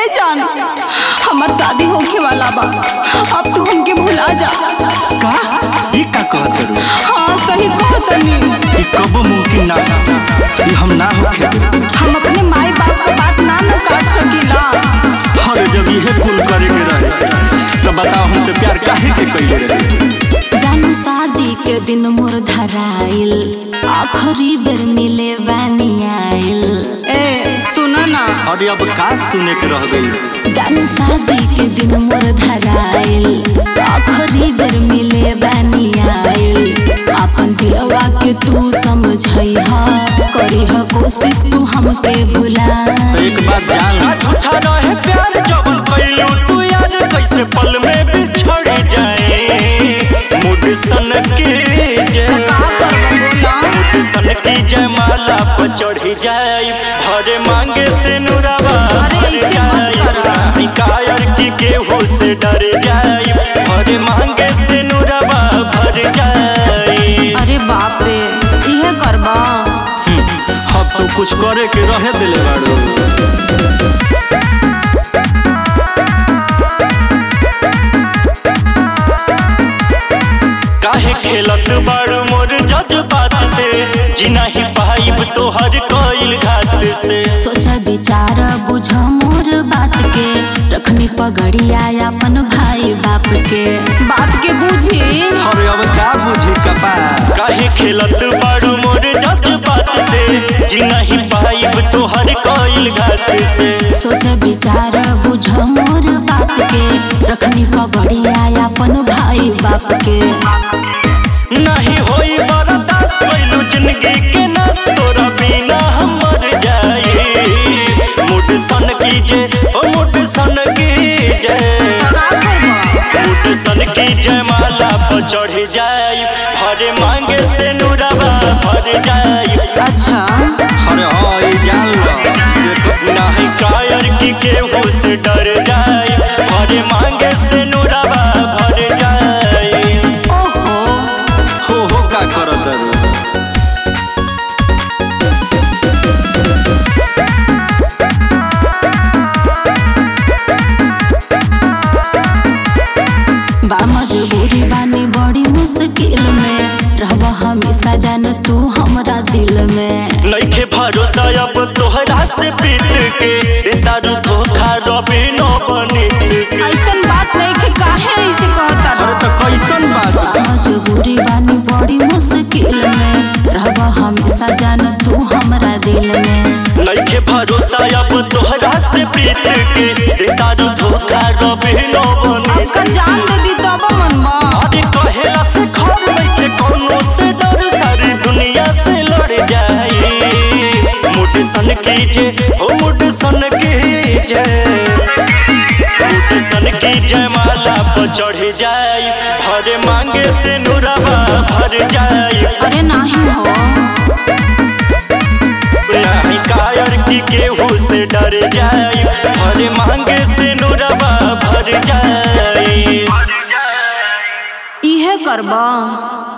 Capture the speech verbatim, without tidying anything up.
जान, हमार शादी होके वाला बा, अब तू हमके भुला जा। का ई का कहत रू? हाँ सही कहतनी। ई कबो मुमकिन ना, ई हम ना होखे दे। हम अपने माई बाप का बात ना न काट सकीला। अरे जब इहे कुल करे के रहे तो बताओ हमसे प्यार काहे के कइले रहे? जानू शादी के दिन मोर धराइल, आखिरी बेर मिले बानी आइल। ए सुना ना। अरे अब का सुने के रह गई? जानू शादी के दिन मोर धराइल, आखिरी बेर मिले बानी आइल। अपन दिलवा के तू समझइहा, करिहा कोशिश तू हमके भुला। तो एक बात जान, झूठा रहे प्यार जवन कइलू तू यार, कैसे पल में बिछड़ जाए। मुझ सन के जय मुझ सन की जयमाला पर चढ़ जाए, भरे मांगे से नुरावा भर जाए। कायर की केहू से डर जाए, भरे मांगे से नुरावा भर जाए। अरे बाप रे, इहे करबा? अब तो कुछ करे के रहे दिले बाड़ो। काहे खेलत बाड़ू मोर जज्बात से, जीना ही पाइब तोहर कइल घात से। सोचा विचार बुझ मोर बात के, रखनी पगड़िया अपन भाई बाप के। बात के बुझी। अरे अब का बुझी कपा? काहे खेलत बाड़ू मोर जज्बात से, जीना ही पाइब तोहर कइल घात से। सोचा विचार बुझ मोर बात के, रखनी पगड़िया अपन भाई बाप के। नहीं होई बर्दाश्त कइलू जिंदगी के नास, तोरा बिना हम मर जाए। मुड सन कीजे ओ मुड सन कीजे मुड सन की जयमाला पर चढ़ जाए, भरे मांगे से नुरावा भर जाए। अच्छा अरे हाँ ये जान लो, देखो नहीं कायर की केहू से डर जाए, भरे मांगे से नुरावा भर जाए। ओहो हो हो का करत रू? बा मजबूरी बानी बड़ी मुश्किल में, रहबा हमेशा जान तू हमरा दिल में। नइखे भरोसा अब तोहरा से पीट के, दारू धोखा रवि न बनित के। ऐसन बात नहीं कि काहे ऐसे कहता अरे तो कैसन बात? मजबूरी बानी बड़ी मुश्किल में, रहबा हमेशा जान तू हमरा दिल में। नइखे भरोसा अब तोहरा से पीट के, दारू धोखा रवि न बनित का जान दे दी तब मनवा। अरे कहेला से खर नइखे कोनो से डर, सारी दुनिया से लड़ जाए। मुड सन कीजे ओ मुड सन कीजे मुड सन की जयमाला पर चढ़ जाए, भरे मांगे से नुरावा भर जाए। अरे नहीं हो नहीं कायर की केहू से डर जाए, भरे मांगे से नुरावा भर जाए। इहे करबा?